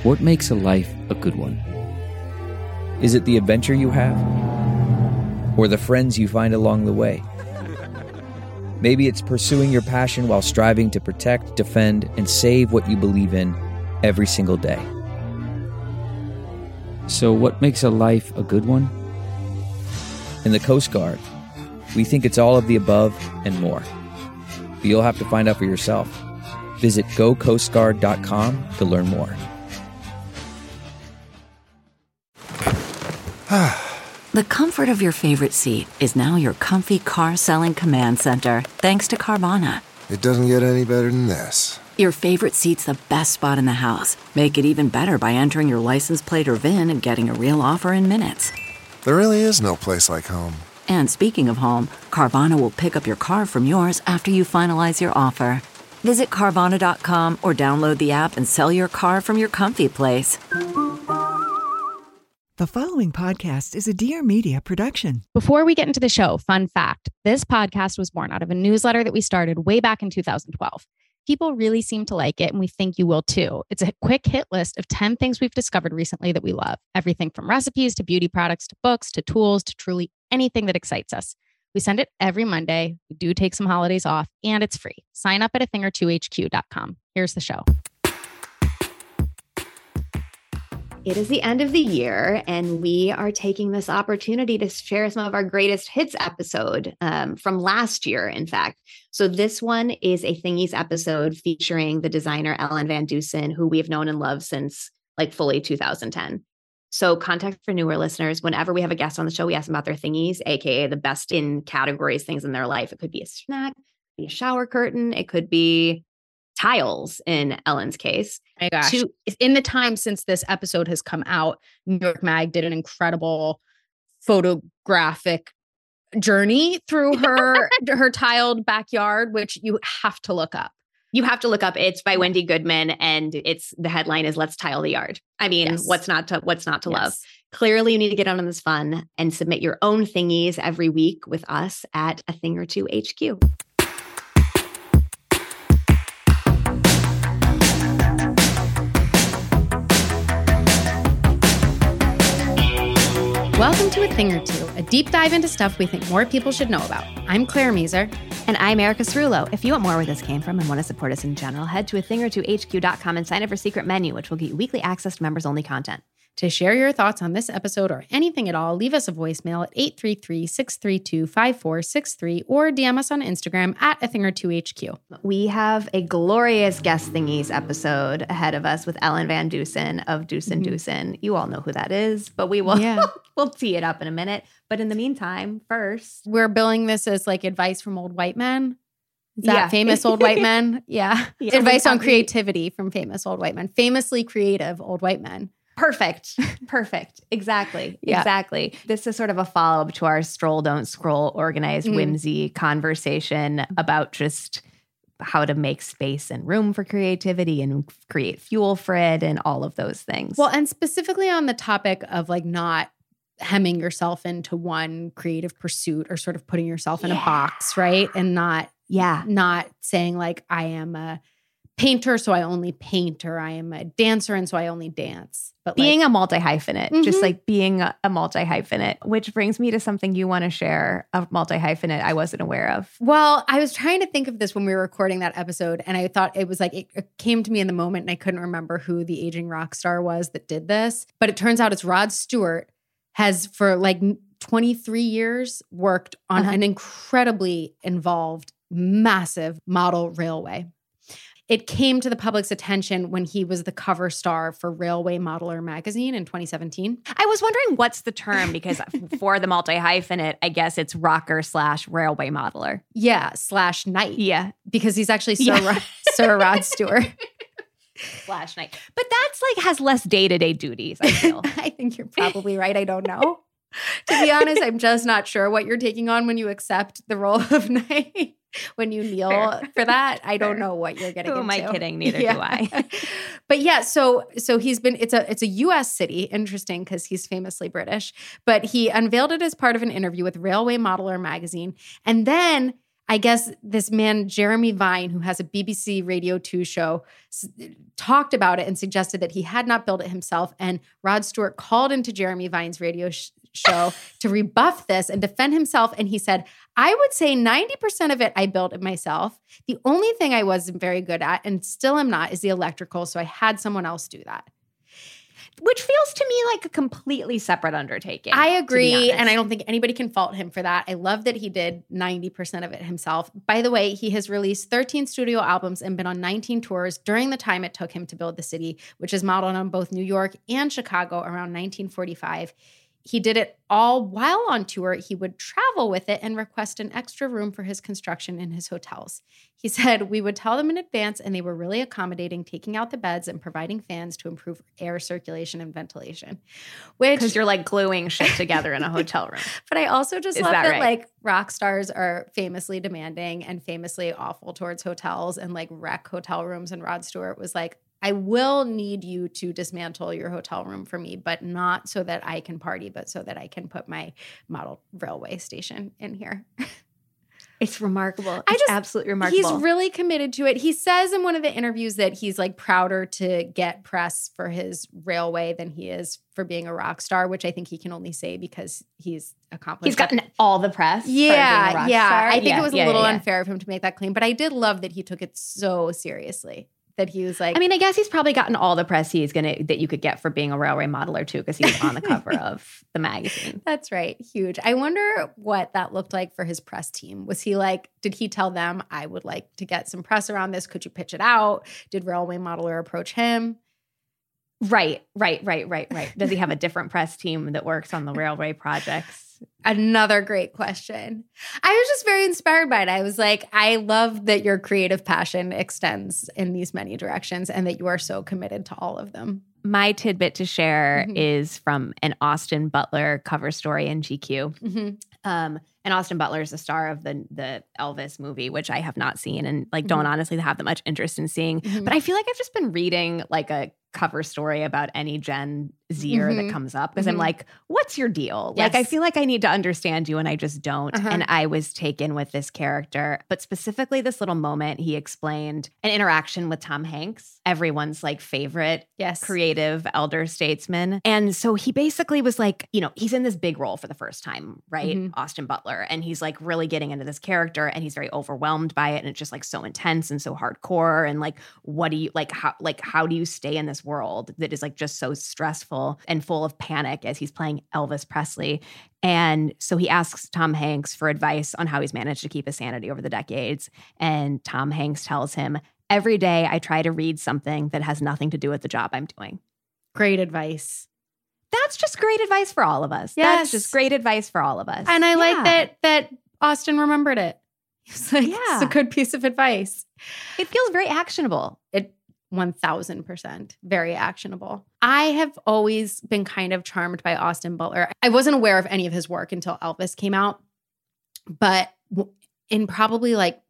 What makes a life a good one? Is it the adventure you have? Or the friends you find along the way? Maybe it's pursuing your passion while striving to protect, defend, and save what you believe in every single day. So what makes a life a good one? In the Coast Guard, we think it's all of the above and more. But you'll have to find out for yourself. Visit gocoastguard.com to learn more. The comfort of your favorite seat is now your comfy car selling command center, thanks to Carvana. It doesn't get any better than this. Your favorite seat's the best spot in the house. Make it even better by entering your license plate or VIN and getting a real offer in minutes. There really is no place like home. And speaking of home, Carvana will pick up your car from yours after you finalize your offer. Visit Carvana.com or download the app and sell your car from your comfy place. The following podcast is a Dear Media production. Before we get into the show, fun fact, this podcast was born out of a newsletter that we started way back in 2012. People really seem to like it, and we think you will too. It's a quick hit list of 10 things we've discovered recently that we love. Everything from recipes to beauty products to books to tools to truly anything that excites us. We send it every Monday. We do take some holidays off, and it's free. Sign up at athingertwohq.com. Here's the show. It is the end of the year, and we are taking this opportunity to share some of our greatest hits episode from last year, in fact. So this one is a Thingies episode featuring the designer Ellen Van Dusen, who we have known and loved since like fully 2010. So context for newer listeners, whenever we have a guest on the show, we ask them about their thingies, aka the best in categories, things in their life. It could be a snack, it could be a shower curtain, it could be tiles in Ellen's case. Oh my gosh. In the time since this episode has come out, New York Mag did an incredible photographic journey through her tiled backyard, which you have to look up. You have to look up. It's by Wendy Goodman, and the headline is "Let's Tile the Yard." I mean, yes. What's not to love? Clearly, you need to get on this fun and submit your own thingies every week with us at A Thing or Two HQ. Welcome to A Thing or Two, a deep dive into stuff we think more people should know about. I'm Claire Meeser. And I'm Erica Cerullo. If you want more where this came from and want to support us in general, head to athingertwohq.com and sign up for Secret Menu, which will get you weekly access to members-only content. To share your thoughts on this episode or anything at all, leave us a voicemail at 833-632-5463 or DM us on Instagram at athingertwohq. We have a glorious guest thingies episode ahead of us with Ellen Van Dusen of Dusen Dusen. You all know who that is, but we will we'll tee it up in a minute. But in the meantime, first, we're billing this as like advice from old white men. Is that famous old white men? Yeah. Advice on creativity from famous old white men. Famously creative old white men. Perfect. Exactly. Exactly. This is sort of a follow-up to our Stroll, Don't Scroll organized whimsy conversation about just how to make space and room for creativity and create fuel for it and all of those things. Well, and specifically on the topic of like not hemming yourself into one creative pursuit or sort of putting yourself in a box, right? And not saying like, I am a painter, so I only paint, or I am a dancer, and so I only dance. But being a multi-hyphenate, just like being a multi-hyphenate, which brings me to something you want to share, a multi-hyphenate I wasn't aware of. Well, I was trying to think of this when we were recording that episode, and I thought it was like, it came to me in the moment, and I couldn't remember who the aging rock star was that did this. But it turns out it's Rod Stewart, has for like 23 years worked on an incredibly involved, massive model railway. It came to the public's attention when he was the cover star for Railway Modeler magazine in 2017. I was wondering what's the term, because for the multi-hyphenate, I guess it's rocker / railway modeler. Yeah, / knight. Yeah. Because he's actually Sir Rod Stewart. / knight. But that's like has less day-to-day duties, I feel. I think you're probably right. I don't know. To be honest, I'm just not sure what you're taking on when you accept the role of knight. When you kneel for that, I don't know what you're getting into. Who am I kidding? Neither do I. But yeah, so he's been, it's a US city, interesting because he's famously British, but he unveiled it as part of an interview with Railway Modeler magazine. And then I guess this man, Jeremy Vine, who has a BBC Radio 2 show, talked about it and suggested that he had not built it himself. And Rod Stewart called into Jeremy Vine's radio show to rebuff this and defend himself. And he said, I would say 90% of it I built it myself. The only thing I wasn't very good at, and still am not, is the electrical. So I had someone else do that. Which feels to me like a completely separate undertaking. I agree, and I don't think anybody can fault him for that. I love that he did 90% of it himself. By the way, he has released 13 studio albums and been on 19 tours during the time it took him to build the city, which is modeled on both New York and Chicago around 1945. He did it all while on tour. He would travel with it and request an extra room for his construction in his hotels. He said, we would tell them in advance, and they were really accommodating, taking out the beds and providing fans to improve air circulation and ventilation. Because you're like gluing shit together in a hotel room. But I also just love that like rock stars are famously demanding and famously awful towards hotels and like wreck hotel rooms. And Rod Stewart was like, I will need you to dismantle your hotel room for me, but not so that I can party, but so that I can put my model railway station in here. It's remarkable. It's absolutely remarkable. He's really committed to it. He says in one of the interviews that he's like prouder to get press for his railway than he is for being a rock star, which I think he can only say because he's accomplished. He's gotten all the press. Yeah, for being a rock star. I think it was a little unfair of him to make that claim, but I did love that he took it so seriously. That he was like, I mean, I guess he's probably gotten all the press that you could get for being a railway modeler too, because he was on the cover of the magazine. That's right. Huge. I wonder what that looked like for his press team. Was he like, did he tell them, I would like to get some press around this? Could you pitch it out? Did Railway Modeler approach him? Right. Does he have a different press team that works on the railway projects? Another great question. I was just very inspired by it. I was like, I love that your creative passion extends in these many directions and that you are so committed to all of them. My tidbit to share is from an Austin Butler cover story in GQ. Mm-hmm. And Austin Butler is the star of the Elvis movie, which I have not seen and like don't honestly have that much interest in seeing. Mm-hmm. But I feel like I've just been reading like a cover story about any Gen Zer that comes up because I'm like, what's your deal? Yes. Like, I feel like I need to understand you and I just don't. And I was taken with this character, but specifically this little moment, he explained an interaction with Tom Hanks, everyone's like favorite creative elder statesman. And so he basically was like, you know, he's in this big role for the first time, right? Austin Butler. And he's like really getting into this character and he's very overwhelmed by it. And it's just like so intense and so hardcore. And like, what do you how do you stay in this world that is like just so stressful and full of panic as he's playing Elvis Presley? And so he asks Tom Hanks for advice on how he's managed to keep his sanity over the decades. And Tom Hanks tells him, every day I try to read something that has nothing to do with the job I'm doing. Great advice. That's just great advice for all of us. Yes. That's just great advice for all of us. And I like that Austin remembered it. He's like, it's a good piece of advice. It feels very actionable. It 1000%. Very actionable. I have always been kind of charmed by Austin Butler. I wasn't aware of any of his work until Elvis came out. But in probably like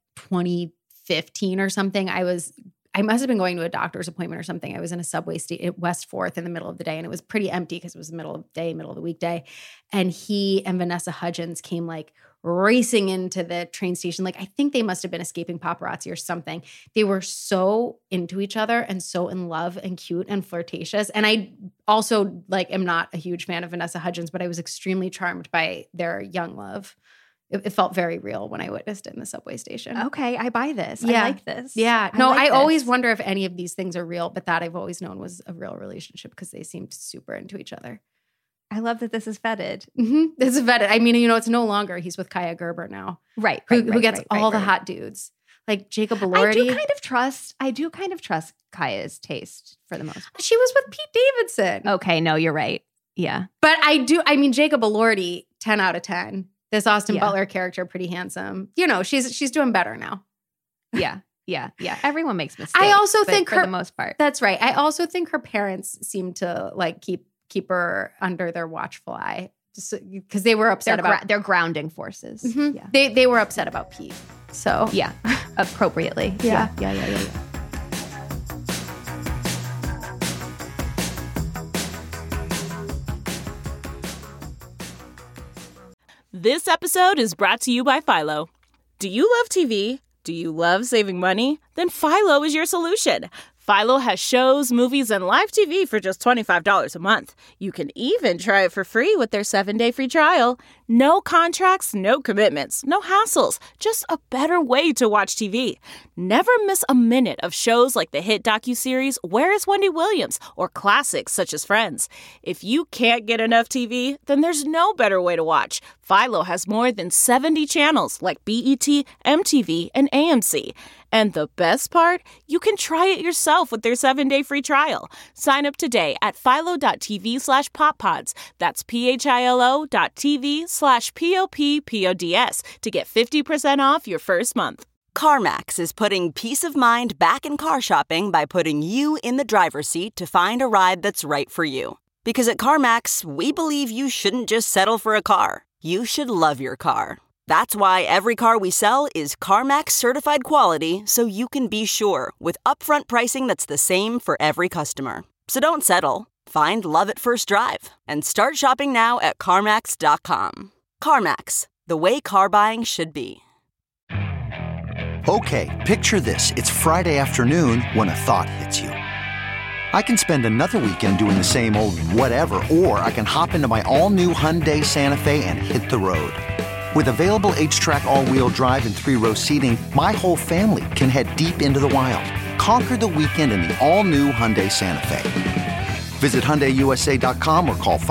2015 or something, I must have been going to a doctor's appointment or something. I was in a subway at West 4th in the middle of the day, and it was pretty empty because it was the middle of the weekday. And he and Vanessa Hudgens came like racing into the train station. Like, I think they must have been escaping paparazzi or something. They were so into each other and so in love and cute and flirtatious. And I also like am not a huge fan of Vanessa Hudgens, but I was extremely charmed by their young love. It felt very real when I witnessed it in the subway station. Okay, I buy this. I like this. Yeah. No, I always wonder if any of these things are real, but that I've always known was a real relationship because they seemed super into each other. I love that this is vetted. This is vetted. I mean, you know, it's no longer, he's with Kaya Gerber now. Right. Who gets all the hot dudes. Like Jacob Elordi. I do kind of trust Kaya's taste for the most part. She was with Pete Davidson. Okay, no, you're right. Yeah. But Jacob Elordi, 10 out of 10. This Austin Butler character, pretty handsome. You know, she's doing better now. Yeah. Everyone makes mistakes. I also think for the most part. That's right. I also think her parents seem to like keep her under their watchful eye, just because they were upset about their grounding forces. Mm-hmm. Yeah. They were upset about Pete. So yeah, appropriately. Yeah. This episode is brought to you by Philo. Do you love TV? Do you love saving money? Then Philo is your solution. Philo has shows, movies, and live TV for just $25 a month. You can even try it for free with their 7-day free trial. No contracts, no commitments, no hassles. Just a better way to watch TV. Never miss a minute of shows like the hit docuseries Where is Wendy Williams? Or classics such as Friends. If you can't get enough TV, then there's no better way to watch. Philo has more than 70 channels like BET, MTV, and AMC. And the best part? You can try it yourself with their 7-day free trial. Sign up today at philo.tv/poppods. That's philo.tv/POPPODS to get 50% off your first month. CarMax is putting peace of mind back in car shopping by putting you in the driver's seat to find a ride that's right for you. Because at CarMax, we believe you shouldn't just settle for a car. You should love your car. That's why every car we sell is CarMax certified quality, so you can be sure with upfront pricing that's the same for every customer. So don't settle. Find love at first drive and start shopping now at CarMax.com. CarMax, the way car buying should be. Okay, picture this. It's Friday afternoon when a thought hits you. I can spend another weekend doing the same old whatever, or I can hop into my all-new Hyundai Santa Fe and hit the road. With available H-Track all-wheel drive and 3-row seating, my whole family can head deep into the wild. Conquer the weekend in the all-new Hyundai Santa Fe. Visit HyundaiUSA.com or call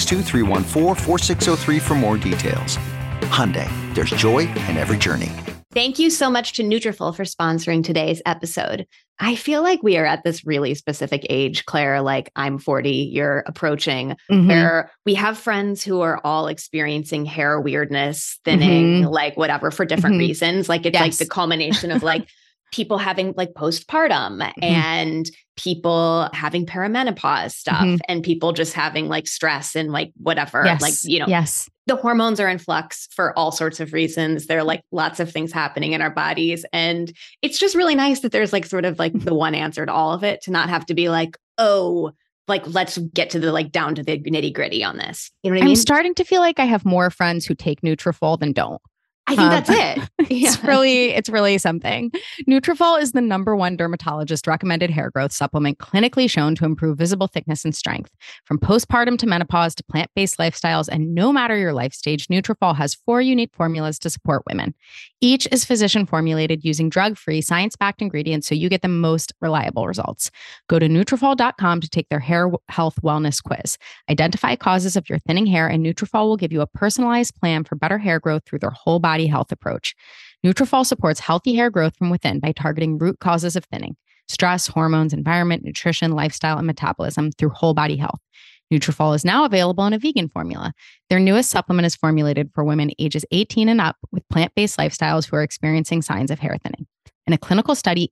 562-314-4603 for more details. Hyundai, there's joy in every journey. Thank you so much to Nutrafol for sponsoring today's episode. I feel like we are at this really specific age, Claire, like I'm 40, you're approaching, where we have friends who are all experiencing hair weirdness, thinning, like whatever, for different reasons. Like it's like the culmination of like people having like postpartum and people having perimenopause stuff and people just having like stress and like whatever, like, you know, the hormones are in flux for all sorts of reasons. There are like lots of things happening in our bodies. And it's just really nice that there's like sort of like the one answer to all of it, to not have to be like, oh, like, let's get to the like down to the nitty gritty on this. You know what I mean? I'm starting to feel like I have more friends who take Nutrafol than don't. I think that's it. It's really something. Nutrafol is the #1 dermatologist recommended hair growth supplement clinically shown to improve visible thickness and strength. From postpartum to menopause to plant-based lifestyles, and no matter your life stage, Nutrafol has 4 unique formulas to support women. Each is physician formulated using drug-free, science-backed ingredients so you get the most reliable results. Go to Nutrafol.com to take their hair health wellness quiz. Identify causes of your thinning hair, and Nutrafol will give you a personalized plan for better hair growth through their whole body health approach. Nutrafol supports healthy hair growth from within by targeting root causes of thinning: stress, hormones, environment, nutrition, lifestyle, and metabolism through whole body health. Nutrafol is now available in a vegan formula. Their newest supplement is formulated for women ages 18 and up with plant-based lifestyles who are experiencing signs of hair thinning. In a clinical study,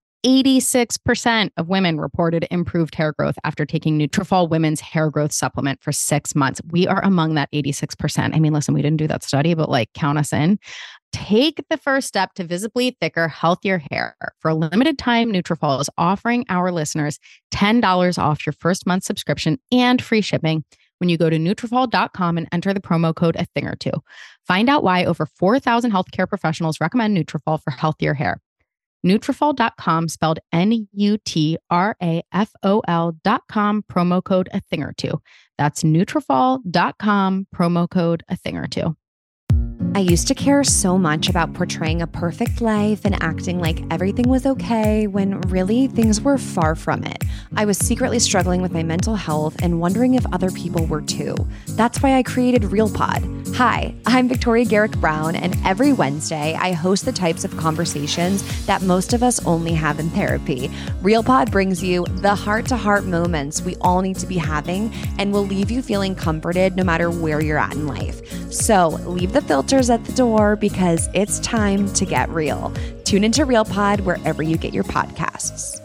86% of women reported improved hair growth after taking Nutrafol Women's Hair Growth Supplement for 6 months. We are among that 86%. I mean, listen, we didn't do that study, but like count us in. Take the first step to visibly thicker, healthier hair. For a limited time, Nutrafol is offering our listeners $10 off your first month subscription and free shipping when you go to Nutrafol.com and enter the promo code @thing2. Find out why over 4,000 healthcare professionals recommend Nutrafol for healthier hair. Nutrafol.com, spelled Nutrafol.com, promo code @thing2. That's Nutrafol.com, promo code @thing2. I used to care so much about portraying a perfect life and acting like everything was okay when really things were far from it. I was secretly struggling with my mental health and wondering if other people were too. That's why I created RealPod. Hi, I'm Victoria Garrick Brown, and every Wednesday I host the types of conversations that most of us only have in therapy. RealPod brings you the heart-to-heart moments we all need to be having and will leave you feeling comforted no matter where you're at in life. So leave the filters at the door because it's time to get real. Tune into RealPod wherever you get your podcasts.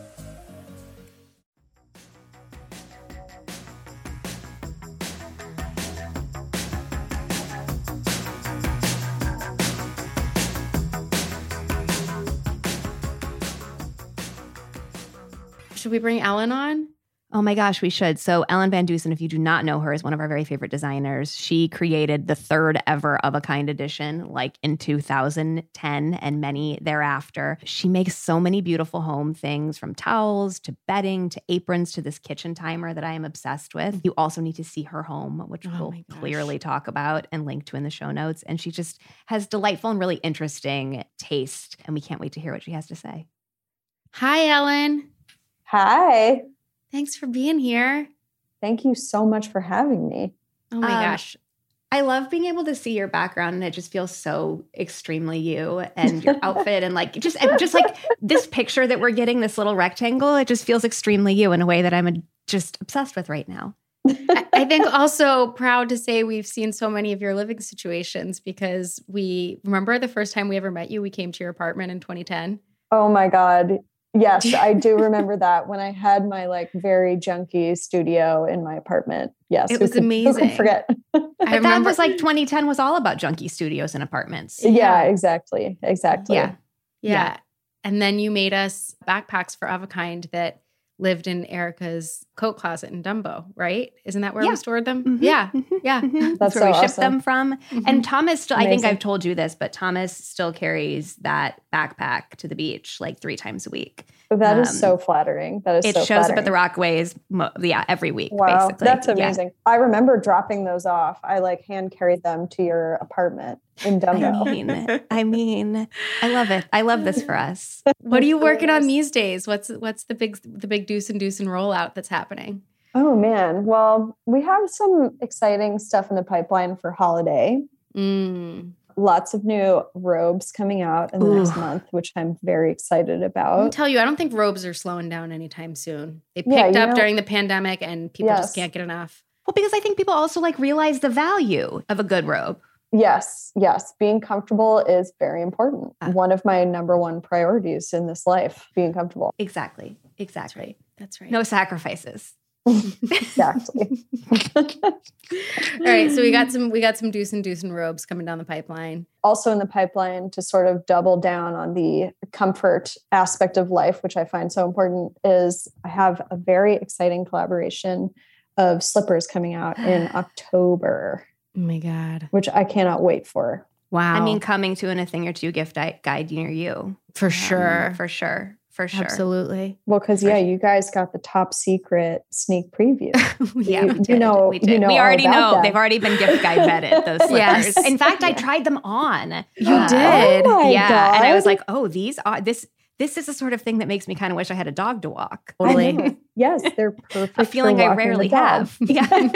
Should we bring Ellen on? Oh my gosh, we should. So Ellen Van Dusen, if you do not know her, is one of our very favorite designers. She created the third ever Of a Kind edition, like in 2010 and many thereafter. She makes so many beautiful home things, from towels to bedding to aprons to this kitchen timer that I am obsessed with. You also need to see her home, which we'll clearly talk about and link to in the show notes. And she just has delightful and really interesting taste. And we can't wait to hear what she has to say. Hi, Ellen. Hi. Thanks for being here. Thank you so much for having me. Oh my gosh. I love being able to see your background, and it just feels so extremely you and your outfit and just like this picture that we're getting, this little rectangle, it just feels extremely you in a way that I'm just obsessed with right now. I think also proud to say we've seen so many of your living situations, because we remember the first time we ever met you, we came to your apartment in 2010. Oh my God. Yes, I do remember that when I had my very junky studio in my apartment. Yes. It was amazing. Who could forget? I remember that was 2010 was all about junky studios and apartments. Yeah, exactly. Exactly. Yeah. And then you made us backpacks for Of a Kind that lived in Erica's coat closet in Dumbo, right? Isn't that where we stored them? Mm-hmm. Yeah. Yeah. That's where we shipped them from. Mm-hmm. And Thomas still, I think I've told you this, but Thomas still carries that backpack to the beach 3 times a week. That is so flattering. That is it so shows flattering. up at the Rockaways, every week, wow, basically. That's amazing. Yeah. I remember dropping those off. I hand carried them to your apartment in Dumbo. I mean, I love it. I love this for us. What are you working on these days? What's the big Deuce and rollout that's happening? Oh man. Well, we have some exciting stuff in the pipeline for holiday. Lots of new robes coming out in the next month, which I'm very excited about. I'll tell you, I don't think robes are slowing down anytime soon. They picked up during the pandemic, and people just can't get enough. Well, because I think people also realize the value of a good robe. Yes. Being comfortable is very important. One of my number one priorities in this life, being comfortable. Exactly. That's right. No sacrifices. Exactly. All right. So we got some Deuce and robes coming down the pipeline. Also in the pipeline, to sort of double down on the comfort aspect of life, which I find so important, is I have a very exciting collaboration of slippers coming out in October. Oh my God. Which I cannot wait for. Wow. I mean, coming to a Thing or Two gift guide near you. For sure. For sure. Absolutely. Well, because you guys got the top secret sneak preview. We did. We did. We already know. Them. They've already been gift guide vetted, those slippers. Yes. In fact, I tried them on. You did? Oh my God. And I was like, oh, these are this is the sort of thing that makes me kind of wish I had a dog to walk. Totally. Yes, they're perfect. A feeling I rarely have. Yeah.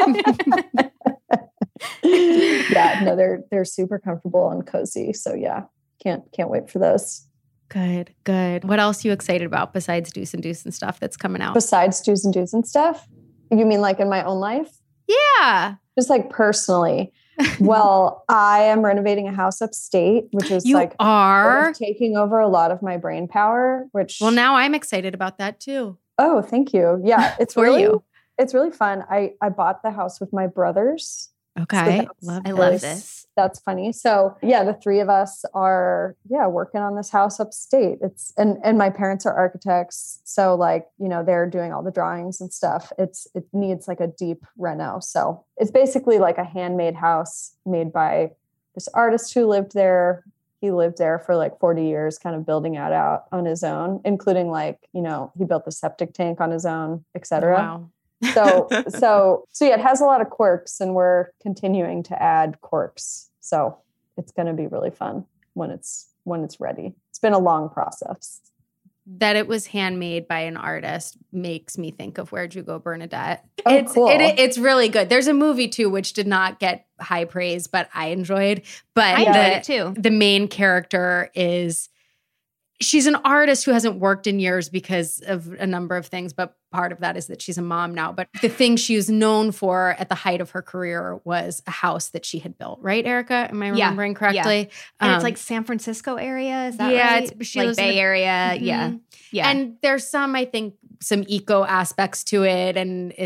Yeah, no, they're super comfortable and cozy. So yeah, can't wait for those. Good. What else are you excited about besides Deuce and stuff that's coming out? Besides Deuce and stuff? You mean in my own life? Yeah. Just personally. Well, I am renovating a house upstate, which is taking over a lot of my brain power, which... Well, now I'm excited about that too. Oh, thank you. Yeah, it's It's really fun. I bought the house with my brothers. Okay. So I love this. That's funny. So yeah, the 3 of us are working on this house upstate. It's and my parents are architects. So they're doing all the drawings and stuff. It needs a deep reno. So it's basically a handmade house made by this artist who lived there. He lived there for 40 years, kind of building it out on his own, including he built the septic tank on his own, et cetera. Wow. So yeah, it has a lot of quirks, and we're continuing to add quirks. So it's going to be really fun when it's ready. It's been a long process. That it was handmade by an artist makes me think of Where'd You Go, Bernadette? Oh, cool. It's really good. There's a movie too, which did not get high praise, but I enjoyed. But I enjoyed it too. The main character she's an artist who hasn't worked in years because of a number of things, but part of that is that she's a mom now. But the thing she was known for at the height of her career was a house that she had built. Right, Erica? Am I remembering correctly? Yeah. And it's San Francisco area, is that right? Yeah, she lives Bay Area. Mm-hmm. Yeah. And there's some, I think, some eco aspects to it. And it's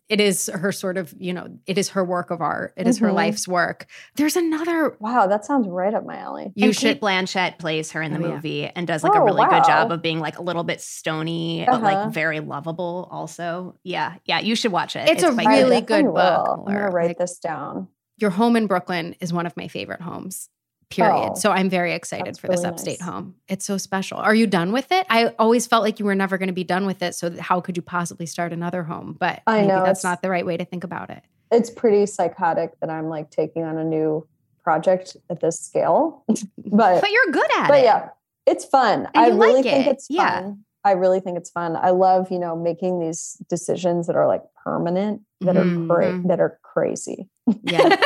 it is her sort of, it is her work of art. It is her life's work. There's another. Wow, that sounds right up my alley. Kate Blanchett plays her in the movie and does like a really good job of being like a little bit stony, but like very lovable also. Yeah. Yeah. You should watch it. It's a really good book. I'm going to write this down. Your home in Brooklyn is one of my favorite homes. Period. So I'm very excited for this upstate home. It's so special. Are you done with it? I always felt like you were never going to be done with it. So how could you possibly start another home? But maybe that's not the right way to think about it. It's pretty psychotic that I'm like taking on a new project at this scale. but you're good at it. But yeah, it's fun. And I really think it. it's fun. I really think it's fun. I love, making these decisions that are like permanent, that are crazy. Yeah.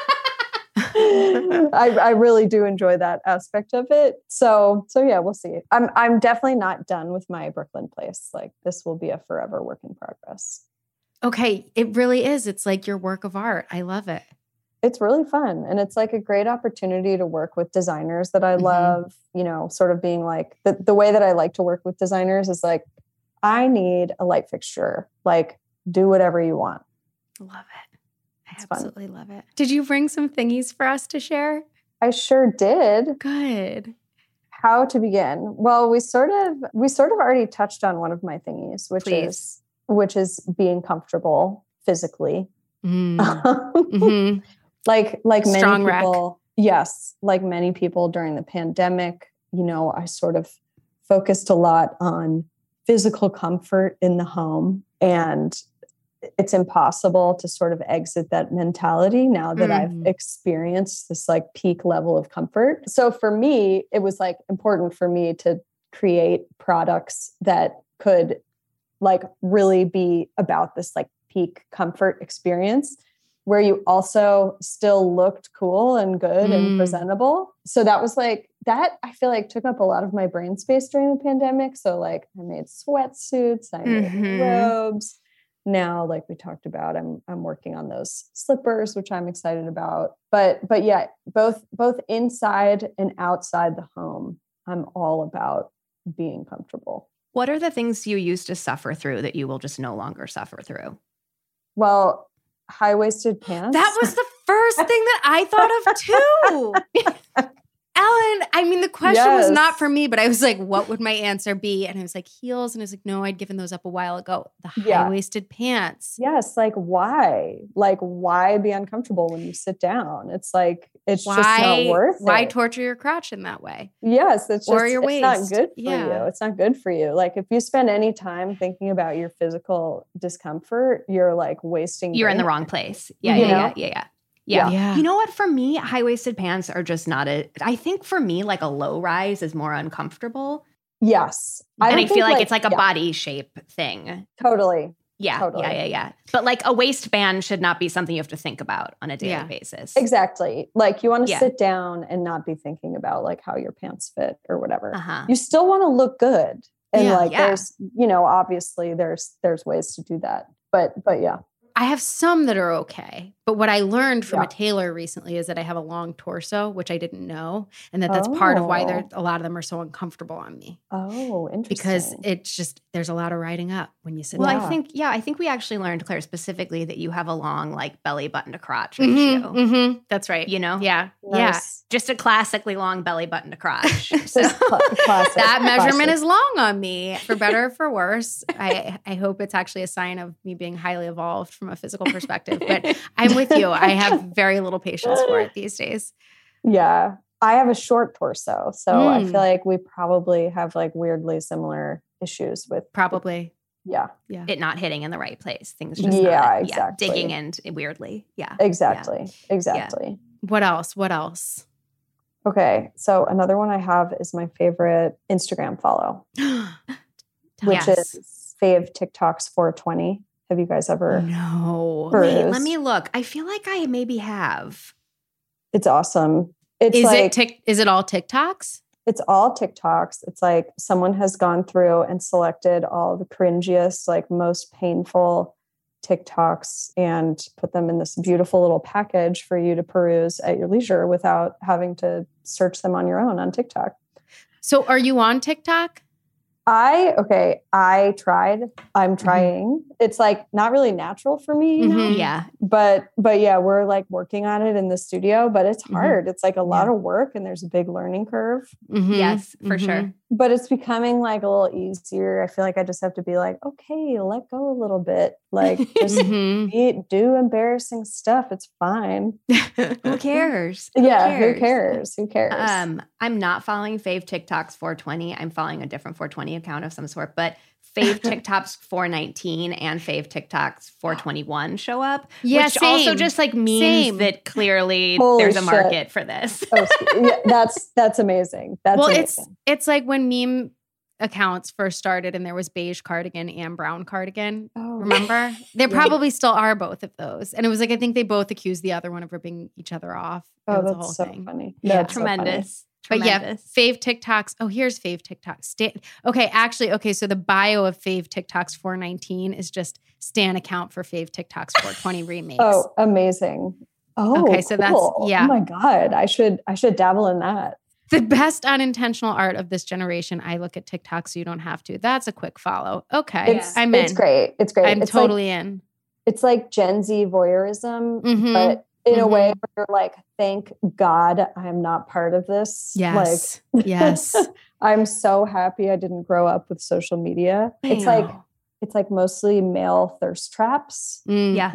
I really do enjoy that aspect of it. So yeah, we'll see. I'm definitely not done with my Brooklyn place. Like this will be a forever work in progress. Okay. It really is. It's like your work of art. I love it. It's really fun. And it's like a great opportunity to work with designers that I love, sort of being like the way that I like to work with designers is like, I need a light fixture, like do whatever you want. Love it. I absolutely love it. Did you bring some thingies for us to share? I sure did. Good. How to begin? Well, we sort of already touched on one of my thingies, which is being comfortable physically. Mm-hmm. Like Strong many people, yes, like many people during the pandemic, I sort of focused a lot on physical comfort in the home, and it's impossible to sort of exit that mentality now that I've experienced this like peak level of comfort. So for me, it was like important for me to create products that could like really be about this like peak comfort experience where you also still looked cool and good and presentable. So that was like, that I feel like took up a lot of my brain space during the pandemic. So like I made sweatsuits, I made robes. Now, like we talked about, I'm working on those slippers, which I'm excited about. But yeah, both inside and outside the home, I'm all about being comfortable. What are the things you used to suffer through that you will just no longer suffer through? Well, high-waisted pants. That was the first thing that I thought of too. Ellen, I mean, the question was not for me, but I was like, what would my answer be? And I was like, heels. And I was like, no, I'd given those up a while ago. The high-waisted pants. Yes. Like, why? Like, why be uncomfortable when you sit down? It's like, it's just not worth it. Why torture your crotch in that way? Yes. It's just, or your waist. It's not good for you. It's not good for you. Like, if you spend any time thinking about your physical discomfort, you're like wasting. You're in the wrong place. Yeah. You know what? For me, high-waisted pants are just not I think for me, like a low rise is more uncomfortable. Yes. And I feel like it's like a body shape thing. Totally. Yeah. Totally. Yeah. But like a waistband should not be something you have to think about on a daily basis. Exactly. Like you want to sit down and not be thinking about like how your pants fit or whatever. You still want to look good. And there's, obviously there's ways to do that. But yeah. I have some that are okay. But what I learned from a tailor recently is that I have a long torso, which I didn't know. And that's part of why a lot of them are so uncomfortable on me. Oh, interesting. Because it's just, there's a lot of riding up when you sit down. Well, I think we actually learned, Claire, specifically that you have a long, like, belly button to crotch ratio. That's right. Yeah. Nice. Yeah. Just a classically long belly button to crotch. So that measurement is long on me, for better or for worse. I hope it's actually a sign of me being highly evolved from a physical perspective. But I'm with you. I have very little patience for it these days. Yeah. I have a short torso. So I feel like we probably have like weirdly similar issues with. Probably. Yeah. It not hitting in the right place. Things just not, exactly. digging in weirdly. Yeah. Exactly. Yeah. What else? Okay. So another one I have is my favorite Instagram follow, which is Fave TikToks 420. Have you guys ever? No. Wait, let me look. I feel like I maybe have. It's awesome. Is it all TikToks? It's all TikToks. It's like someone has gone through and selected all the cringiest, like most painful TikToks and put them in this beautiful little package for you to peruse at your leisure without having to search them on your own on TikTok. So are you on TikTok? I tried. I'm trying. It's like not really natural for me, you know? Yeah. But yeah, we're like working on it in the studio, but it's hard. It's like a lot of work and there's a big learning curve. Yes, for sure. But it's becoming like a little easier. I feel like I just have to be like, okay, let go a little bit. Like just do embarrassing stuff. It's fine. Who cares? Yeah. Who cares? I'm not following Fave TikToks 420. I'm following a different 420 account of some sort, but Fave TikToks 419 and Fave TikToks 421 show up. Yeah, which also just like means that clearly there's a market for this. That's amazing. That's amazing. It's like when meme accounts first started and there was beige cardigan and brown cardigan. Remember? There probably still are both of those. And it was like, I think they both accused the other one of ripping each other off. Oh, that's so funny. Yeah, tremendous. But yeah, Fave TikToks. Oh, here's Fave TikToks. Okay. So the bio of Fave TikToks 419 is just Stan account for Fave TikToks 420 remakes. Oh, amazing. Oh, okay. So that's Oh my God. I should dabble in that. The best unintentional art of this generation. I look at TikTok so you don't have to. That's a quick follow. Okay. I'm in. It's great. I'm totally in. It's like Gen Z voyeurism, but in a way where you're like, thank God I'm not part of this. Yes. Like, yes. I'm so happy I didn't grow up with social media. It's like mostly male thirst traps. Yeah.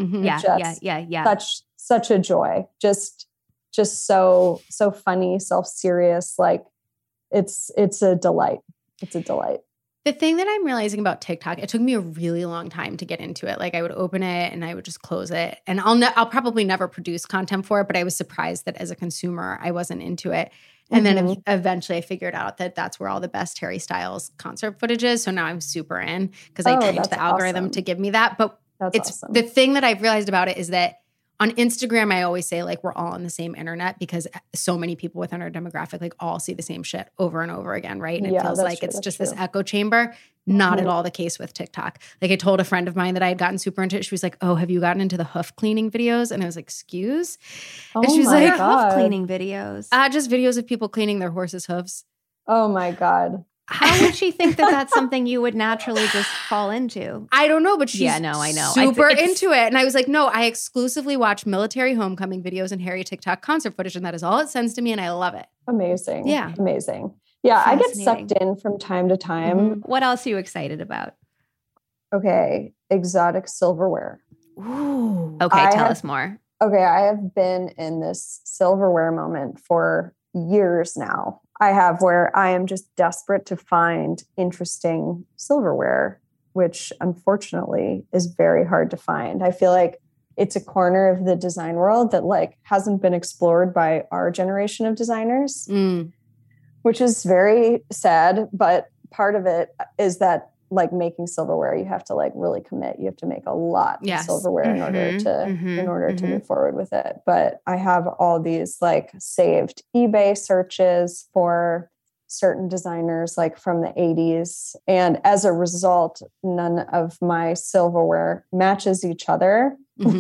Such a joy. Just so funny, self-serious. Like it's a delight. It's a delight. The thing that I'm realizing about TikTok, it took me a really long time to get into it. Like I would open it and I would just close it. And I'll probably never produce content for it, but I was surprised that as a consumer, I wasn't into it. And then eventually I figured out that that's where all the best Harry Styles concert footage is. So now I'm super in because I trained the algorithm to give me that. But awesome. The thing that I've realized about it is that on Instagram, I always say like we're all on the same internet because so many people within our demographic like all see the same shit over and over again, right? And it feels like it's just this echo chamber. Not at all the case with TikTok. Like I told a friend of mine that I had gotten super into it. She was like, "Oh, have you gotten into the hoof cleaning videos?" And I was like, "Excuse?" And she was like, "Hoof cleaning videos?" Just videos of people cleaning their horses' hooves. Oh my God. How would she think that that's something you would naturally just fall into? I don't know, but she's I know. super into it. And I was like, no, I exclusively watch military homecoming videos and Harry TikTok concert footage, and that is all it sends to me, and I love it. Amazing. Yeah. Amazing. Yeah, I get sucked in from time to time. What else are you excited about? Okay, exotic silverware. Ooh. Okay, tell us more. Okay, I have been in this silverware moment for years now. I have where I am just desperate to find interesting silverware, which unfortunately is very hard to find. I feel like it's a corner of the design world that like hasn't been explored by our generation of designers, which is very sad. But part of it is that like making silverware, you have to like really commit. You have to make a lot of silverware in order to move forward with it. But I have all these like saved eBay searches for certain designers like from the 80s. And as a result, none of my silverware matches each other.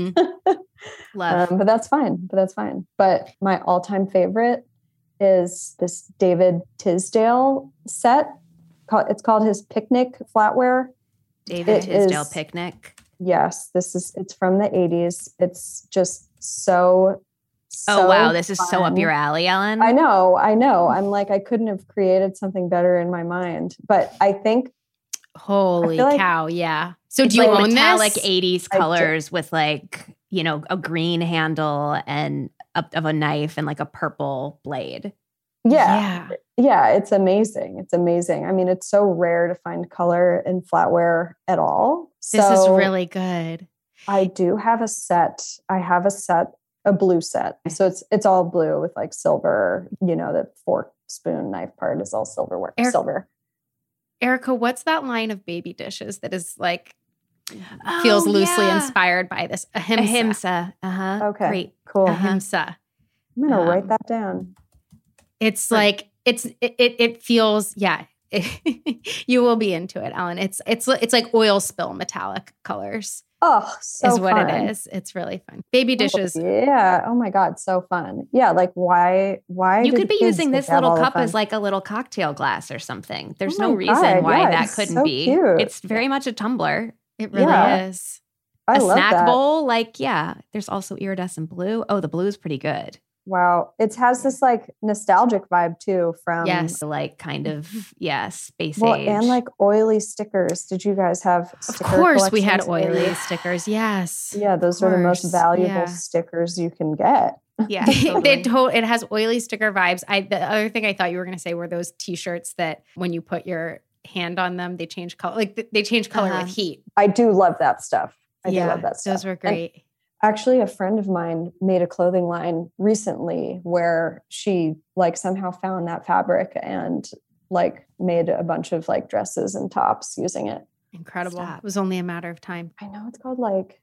Love. But that's fine. But my all-time favorite is this David Tisdale set. It's called his Picnic flatware. David Tisdale Picnic. Yes, it's from the 80s. It's just so oh wow, this is so up your alley, Ellen. I know. I'm like, I couldn't have created something better in my mind. But I think holy cow, yeah. So do you like own this? Metallic 80s colors with like, you know, a green handle and of a knife and like a purple blade. Yeah, it's amazing. I mean, it's so rare to find color in flatware at all. This is really good. I do have a set. A blue set. So it's all blue with like silver, you know, the fork, spoon, knife part is all silver. Erica, what's that line of baby dishes that is like feels loosely inspired by this? Ahimsa. Okay. Great. Cool. Ahimsa. I'm going to write that down. It's like it feels you will be into it, Ellen. It's like oil spill metallic colors. Oh, so is what fun. it is. It's really fun. Baby dishes. Oh, yeah. Oh my God. So fun. Yeah. Like why You do could be kids using get this to have little all the cup fun? as like a little cocktail glass or something. There's Oh no my reason God, why yeah, that it's couldn't so be. cute. It's very much a tumbler. It really Yeah. is. I A love snack that. bowl. Like, yeah, there's also iridescent blue. Oh, the blue is pretty good. Wow. It has this like nostalgic vibe too from Yes. Like kind of, space well, age. and like oily stickers. Did you guys have Of sticker course, we had collections? oily stickers. Yes. Yeah, those are the most course. valuable Yeah. stickers you can get. yeah, totally. It has oily sticker vibes. The other thing I thought you were going to say were those T-shirts that when you put your hand on them, they change color. Like they change color with heat. I do love that stuff. I do love that stuff. Those were And great. actually, a friend of mine made a clothing line recently where she like somehow found that fabric and like made a bunch of like dresses and tops using it. Incredible. Stop. It was only a matter of time. I know it's called like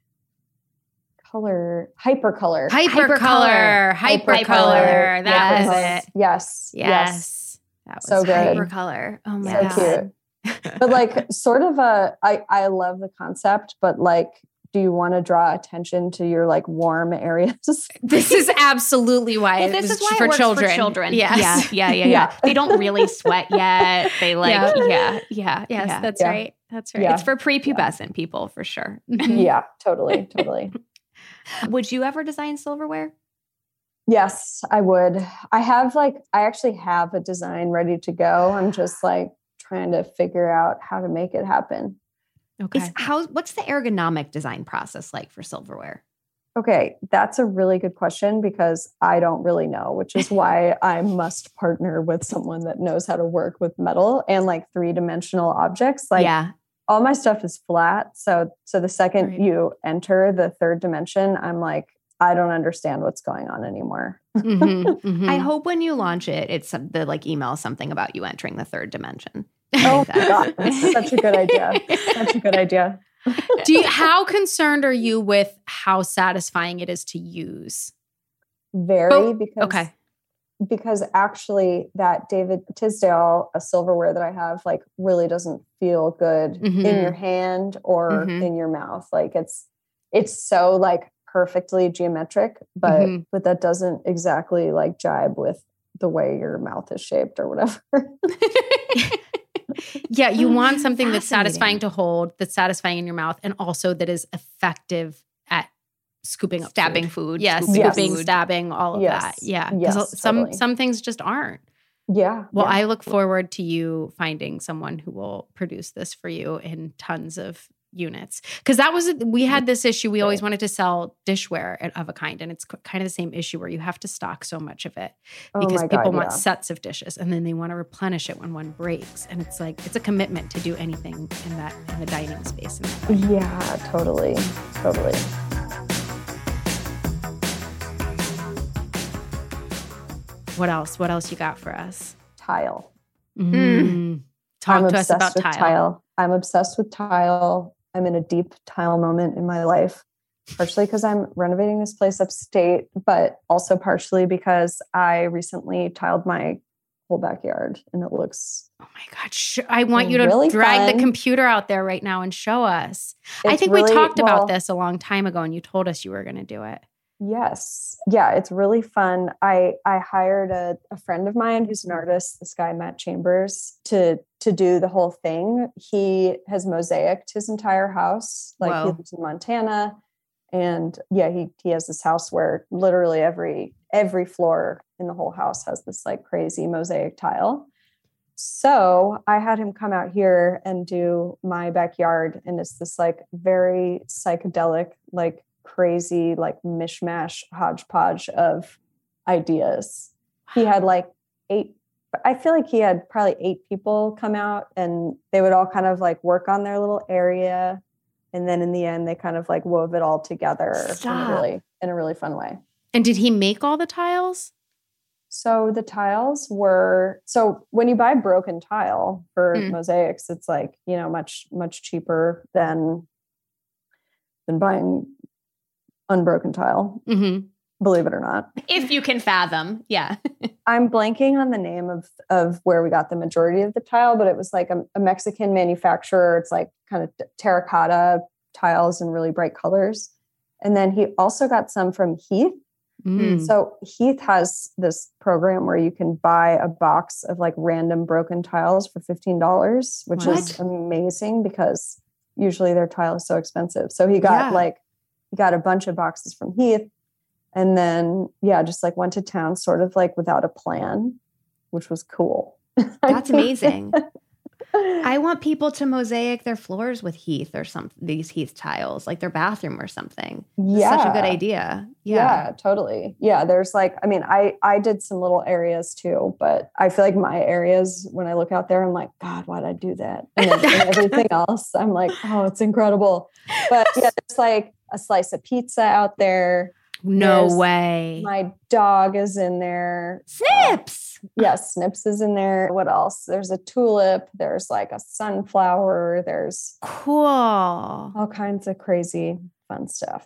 hypercolor. Hypercolor. That was it. Yes. Yes. That was So good. Hypercolor. Oh my So God. cute. But like sort of I love the concept, but like, do you want to draw attention to your like warm areas? This is absolutely why it This was is why for it works children. for children. Yes. Yeah. They don't really sweat yet. They like, Yeah. yeah. Yes, that's right. That's right. Yeah. It's for prepubescent people for sure. Yeah, totally. Would you ever design silverware? Yes, I would. I actually have a design ready to go. I'm just like trying to figure out how to make it happen. Okay. What's the ergonomic design process like for silverware? Okay, that's a really good question because I don't really know, which is why I must partner with someone that knows how to work with metal and like 3-dimensional objects. Like all my stuff is flat. So the second you enter the third dimension, I'm like, I don't understand what's going on anymore. I hope when you launch it, it's the like email something about you entering the third dimension. Oh my God, that's such a good idea. Such a good idea. How concerned are you with how satisfying it is to use? Very, because actually that David Tisdale, a silverware that I have, like really doesn't feel good in your hand or in your mouth. Like it's so like perfectly geometric, but that doesn't exactly like jibe with the way your mouth is shaped or whatever. Yeah, you want something that's satisfying to hold, that's satisfying in your mouth, and also that is effective at scooping up stabbing food. Yes, scooping, stabbing, all of that. Yeah, because some things just aren't. Yeah. Well, I look forward to you finding someone who will produce this for you in tons of units. Because we had this issue. We always wanted to sell dishware of a kind. And it's kind of the same issue where you have to stock so much of it because people want sets of dishes and then they want to replenish it when one breaks. And it's like, it's a commitment to do anything in the dining space. Yeah, totally. What else? What else you got for us? Tile. Talk to us about tile. I'm obsessed with tile. I'm in a deep tile moment in my life, partially because I'm renovating this place upstate, but also partially because I recently tiled my whole backyard and it looks... Oh my God. I want you to really drag fun. the computer out there right now and show us. It's I think really, we talked about this a long time ago and you told us you were going to do it. Yes. Yeah, it's really fun. I hired a friend of mine who's an artist, this guy, Matt Chambers, to do the whole thing. He has mosaicked his entire house. Like he lives in Montana. And yeah, he has this house where literally every floor in the whole house has this like crazy mosaic tile. So I had him come out here and do my backyard. And it's this like very psychedelic, like crazy, like mishmash hodgepodge of ideas. He had like 8, I feel like he had probably 8 people come out and they would all kind of like work on their little area. And then in the end, they kind of like wove it all together in a really fun way. And did he make all the tiles? So the tiles were, so when you buy broken tile for mosaics, it's like, you know, much, much cheaper than buying unbroken tile, believe it or not. If you can fathom. Yeah. I'm blanking on the name of where we got the majority of the tile, but it was like a Mexican manufacturer. It's like kind of terracotta tiles in really bright colors. And then he also got some from Heath. So Heath has this program where you can buy a box of like random broken tiles for $15, which is amazing because usually their tile is so expensive. So he got he got a bunch of boxes from Heath, and then just like went to town sort of like without a plan, which was cool. That's amazing. I want people to mosaic their floors with Heath or these Heath tiles, like their bathroom or something. Yeah. Such a good idea. Yeah, totally. Yeah. There's like, I mean, I did some little areas too, but I feel like my areas, when I look out there, I'm like, God, why'd I do that? And then everything else, I'm like, oh, it's incredible. But yeah, there's like a slice of pizza out there. No way. My dog is in there. Snips. Yes, Snips is in there. What else? There's a tulip. There's like a sunflower. There's cool. All kinds of crazy fun stuff.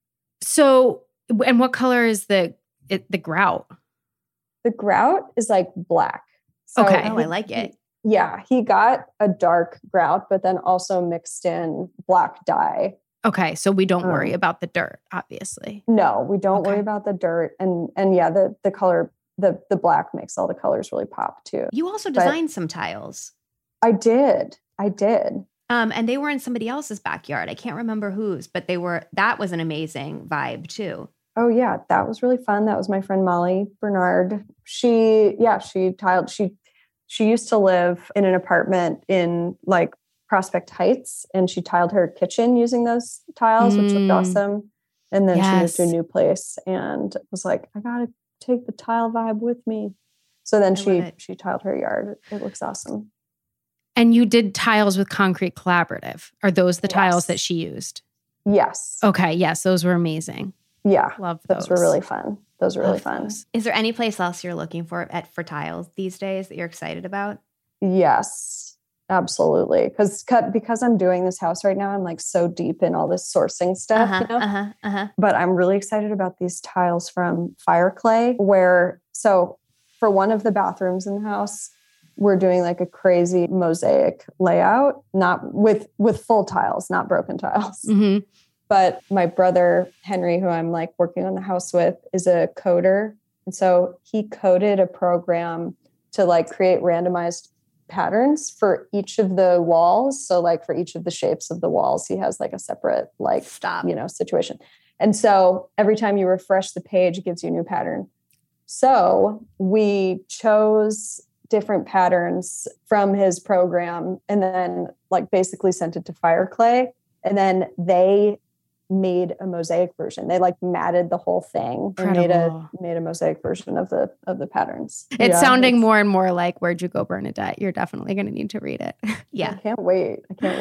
So, and what color is the grout? The grout is like black. So okay. Oh, I like it. Yeah. He got a dark grout, but then also mixed in black dye. Okay. So we don't worry about the dirt, obviously. No, we don't worry about the dirt. And yeah, the color, the black makes all the colors really pop too. You also designed some tiles. I did. And they were in somebody else's backyard. I can't remember whose, but that was an amazing vibe too. Oh yeah. That was really fun. That was my friend Molly Bernard. She tiled, she used to live in an apartment in like Prospect Heights, and she tiled her kitchen using those tiles, which looked awesome. And then she moved to a new place and was like, I got to take the tile vibe with me. So then she tiled her yard. It looks awesome. And you did tiles with Concrete Collaborative. Are those the tiles that she used? Yes. Okay. Yes. Those were amazing. Yeah. Love those. Those were really fun. Those were really fun. Is there any place else you're looking for tiles these days that you're excited about? Yes. Absolutely. Because I'm doing this house right now, I'm like so deep in all this sourcing stuff, But I'm really excited about these tiles from Fireclay so for one of the bathrooms in the house, we're doing like a crazy mosaic layout, not with full tiles, not broken tiles. Mm-hmm. But my brother, Henry, who I'm like working on the house with, is a coder. And so he coded a program to like create randomized patterns for each of the walls. So like for each of the shapes of the walls, he has like a separate situation. And so every time you refresh the page, it gives you a new pattern. So we chose different patterns from his program and then like basically sent it to Fireclay. And then they made a mosaic version. They like matted the whole thing and made a mosaic version of the patterns. It's sounding more and more like Where'd You Go, Bernadette? You're definitely going to need to read it. Yeah. I can't wait.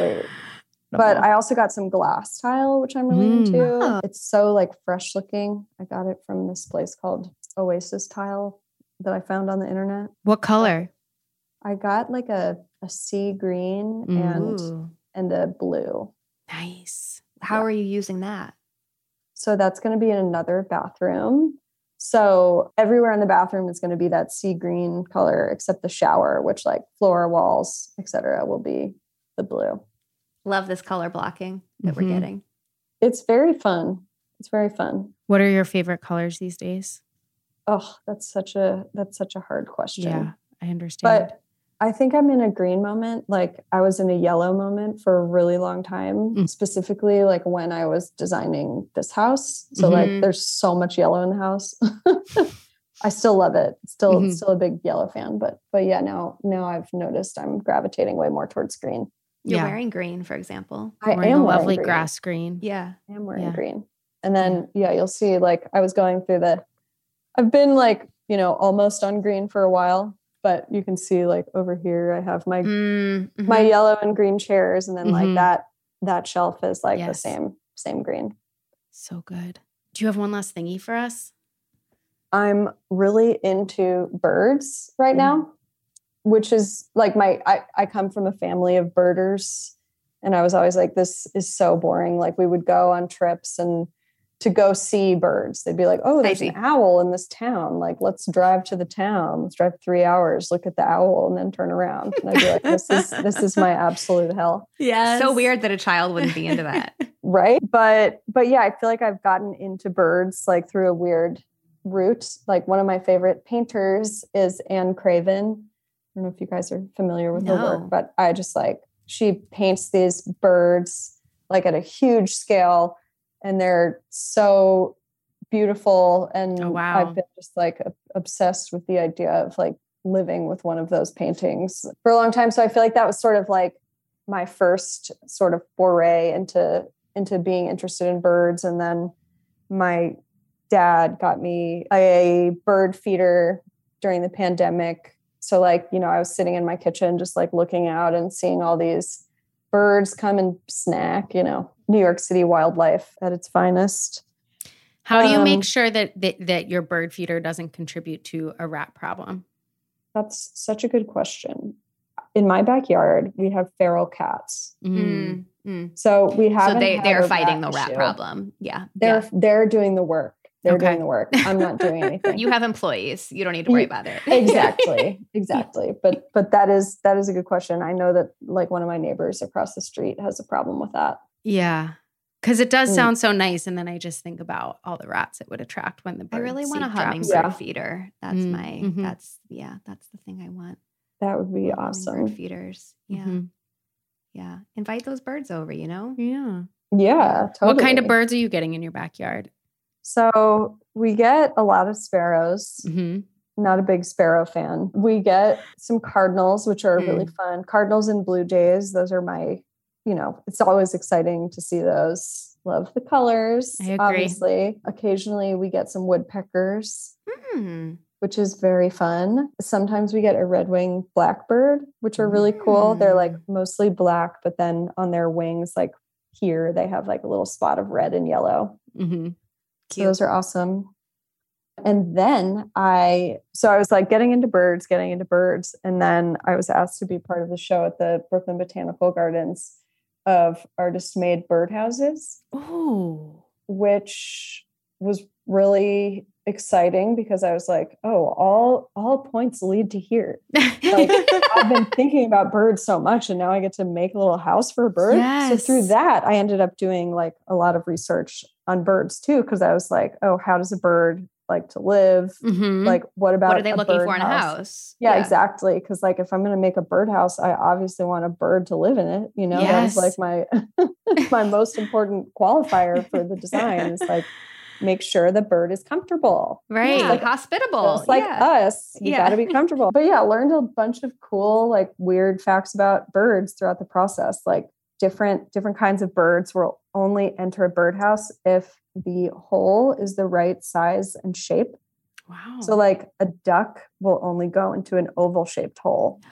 But I also got some glass tile, which I'm really into. Oh. It's so like fresh looking. I got it from this place called Oasis Tile that I found on the internet. What color? I got like a sea green and a blue. Nice. How are you using that? So that's going to be in another bathroom. So everywhere in the bathroom is going to be that sea green color, except the shower, which like floor, walls, etc., will be the blue. Love this color blocking that we're getting. It's very fun. What are your favorite colors these days? Oh, that's such a hard question. Yeah, I understand. But I think I'm in a green moment. Like I was in a yellow moment for a really long time, specifically like when I was designing this house. So like there's so much yellow in the house. I still love it. Still a big yellow fan, but yeah, now I've noticed I'm gravitating way more towards green. You're wearing green, for example. I am a lovely grass green. Yeah. I am wearing green. And then, you'll see, like, I was going through I've been like, almost on green for a while, but you can see like over here, I have my, my yellow and green chairs. And then like that shelf is like the same green. So good. Do you have one last thingy for us? I'm really into birds right now, which is like I come from a family of birders, and I was always like, this is so boring. Like we would go on trips and to go see birds. They'd be like, oh, there's an owl in this town. Like, let's drive to the town. Let's drive 3 hours, look at the owl, and then turn around. And I'd be like, this is my absolute hell. Yeah. So weird that a child wouldn't be into that. Right. But yeah, I feel like I've gotten into birds like through a weird route. Like one of my favorite painters is Anne Craven. I don't know if you guys are familiar with her work, but I just like, she paints these birds like at a huge scale, and they're so beautiful. And I've been just like obsessed with the idea of like living with one of those paintings for a long time. So I feel like that was sort of like my first sort of foray into being interested in birds. And then my dad got me a bird feeder during the pandemic. So like, you know, I was sitting in my kitchen, just like looking out and seeing all these birds come and snack, you know, New York City wildlife at its finest. How do you make sure that your bird feeder doesn't contribute to a rat problem? That's such a good question. In my backyard, we have feral cats. So we have. So they're fighting the rat problem. Yeah. They're doing the work. They're doing the work. I'm not doing anything. You have employees. You don't need to worry about it. Exactly. But that is a good question. I know that like one of my neighbors across the street has a problem with that. Yeah. Because it does sound so nice. And then I just think about all the rats it would attract when the bird I really want a hummingbird feeder. That's that's the thing I want. That would be awesome. Bird feeders. Yeah. Yeah. Invite those birds over, you know? Yeah. Yeah, totally. What kind of birds are you getting in your backyard? So we get a lot of sparrows. Not a big sparrow fan. We get some cardinals, which are really fun. Cardinals and blue jays. Those are my, you know, it's always exciting to see those. Love the colors. I agree. Obviously, occasionally we get some woodpeckers, which is very fun. Sometimes we get a red-winged blackbird, which are really cool. They're like mostly black, but then on their wings, like here, they have like a little spot of red and yellow. So those are awesome. And then I was like getting into birds. And then I was asked to be part of the show at the Brooklyn Botanical Gardens of artist-made birdhouses. Oh, which was really exciting because I was like, oh, all points lead to here. Like I've been thinking about birds so much, and now I get to make a little house for a bird. Yes. So through that, I ended up doing like a lot of research on birds too, because I was like, oh, how does a bird like to live? Like, what are they looking for in a house? Yeah, exactly. Because like, if I'm going to make a birdhouse, I obviously want a bird to live in it. You know, that was like my my most important qualifier for the design is like, make sure the bird is comfortable. Right. Like hospitable. Just like us. You got to be comfortable. But yeah, learned a bunch of cool, like weird facts about birds throughout the process. Like different kinds of birds will only enter a birdhouse if the hole is the right size and shape. Wow. So like a duck will only go into an oval shaped hole.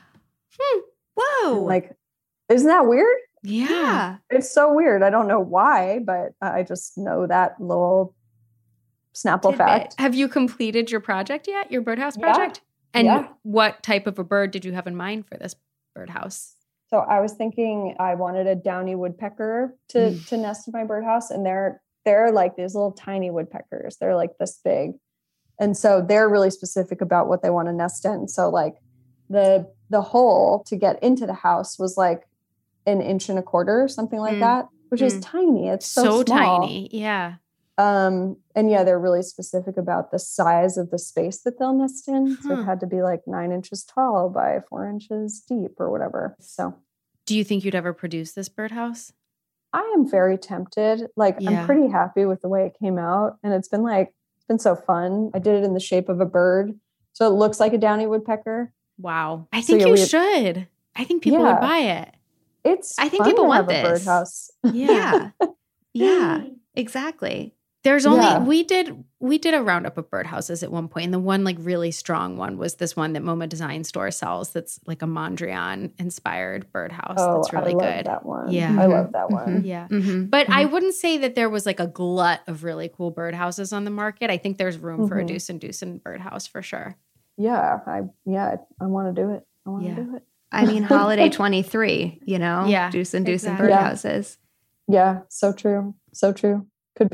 Whoa. And like, isn't that weird? Yeah. It's so weird. I don't know why, but I just know that little Snapple fact. Have you completed your project yet? Your birdhouse project? And what type of a bird did you have in mind for this birdhouse? So I was thinking I wanted a downy woodpecker to nest in my birdhouse. And they're like these little tiny woodpeckers. They're like this big. And so they're really specific about what they want to nest in. So like the hole to get into the house was like 1.25 inches, something like that, which is tiny. It's so small. Tiny. Yeah. And yeah, they're really specific about the size of the space that they'll nest in. So it had to be like 9 inches tall by 4 inches deep or whatever. So do you think you'd ever produce this birdhouse? I am very tempted. Like I'm pretty happy with the way it came out. And it's been so fun. I did it in the shape of a bird. So it looks like a downy woodpecker. Wow. I think you should. I think people would buy it. I think people want this. A birdhouse. Yeah. Yeah, exactly. There's only we did a roundup of birdhouses at one point, and the one like really strong one was this one that MoMA Design Store sells. That's like a Mondrian inspired birdhouse. That's really good. I love that one. Yeah, I love that one. Yeah, but I wouldn't say that there was like a glut of really cool birdhouses on the market. I think there's room for a Deuce and Deucin birdhouse for sure. Yeah, I want to do it. I want to do it. I mean, Holiday 23. You know, Deuce and Deucin birdhouses. Yeah, so true. So true. Could be.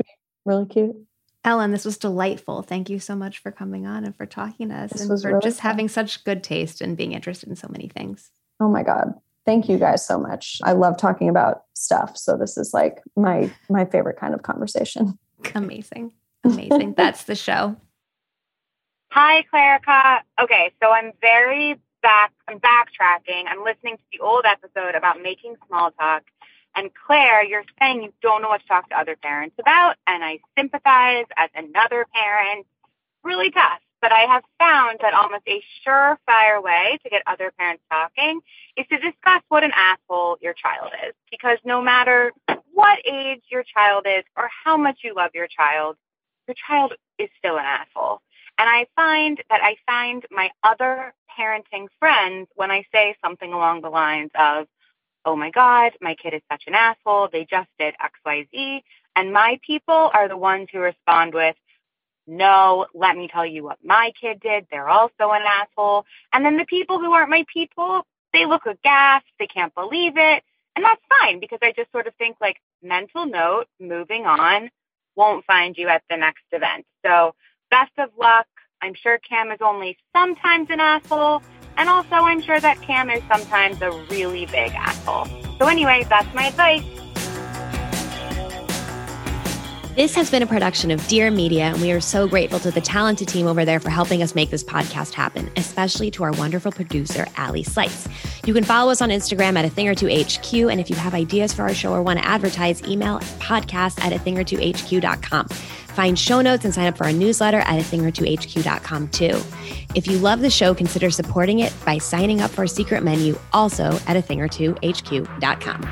really cute. Ellen, this was delightful. Thank you so much for coming on and for talking to us and for really just fun. having such good taste and being interested in so many things. Oh my God. Thank you guys so much. I love talking about stuff. So this is like my favorite kind of conversation. Amazing. Amazing. That's the show. Hi, Clarica. Okay, so I'm backtracking. I'm listening to the old episode about making small talk. And Claire, you're saying you don't know what to talk to other parents about. And I sympathize as another parent. Really tough. But I have found that almost a surefire way to get other parents talking is to discuss what an asshole your child is. Because no matter what age your child is or how much you love your child is still an asshole. And I find my other parenting friends, when I say something along the lines of, oh my God, my kid is such an asshole, they just did XYZ, and my people are the ones who respond with, no, let me tell you what my kid did, they're also an asshole. And then the people who aren't my people, they look aghast, they can't believe it, and that's fine, because I just sort of think, like, mental note, moving on, won't find you at the next event. So best of luck. I'm sure Cam is only sometimes an asshole. And also, I'm sure that Cam is sometimes a really big asshole. So anyway, that's my advice. This has been a production of Dear Media, and we are so grateful to the talented team over there for helping us make this podcast happen, especially to our wonderful producer, Allie Slice. You can follow us on Instagram at athingertwohq, and if you have ideas for our show or want to advertise, email podcast@athingertwohq.com. Find show notes and sign up for our newsletter at athingertwohq.com too. If you love the show, consider supporting it by signing up for our secret menu, also at athingertwohq.com.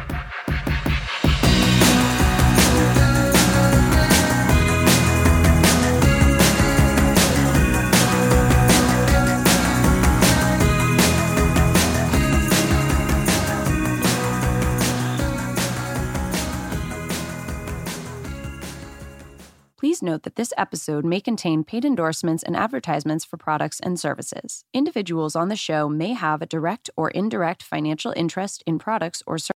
Please note that this episode may contain paid endorsements and advertisements for products and services. Individuals on the show may have a direct or indirect financial interest in products or services.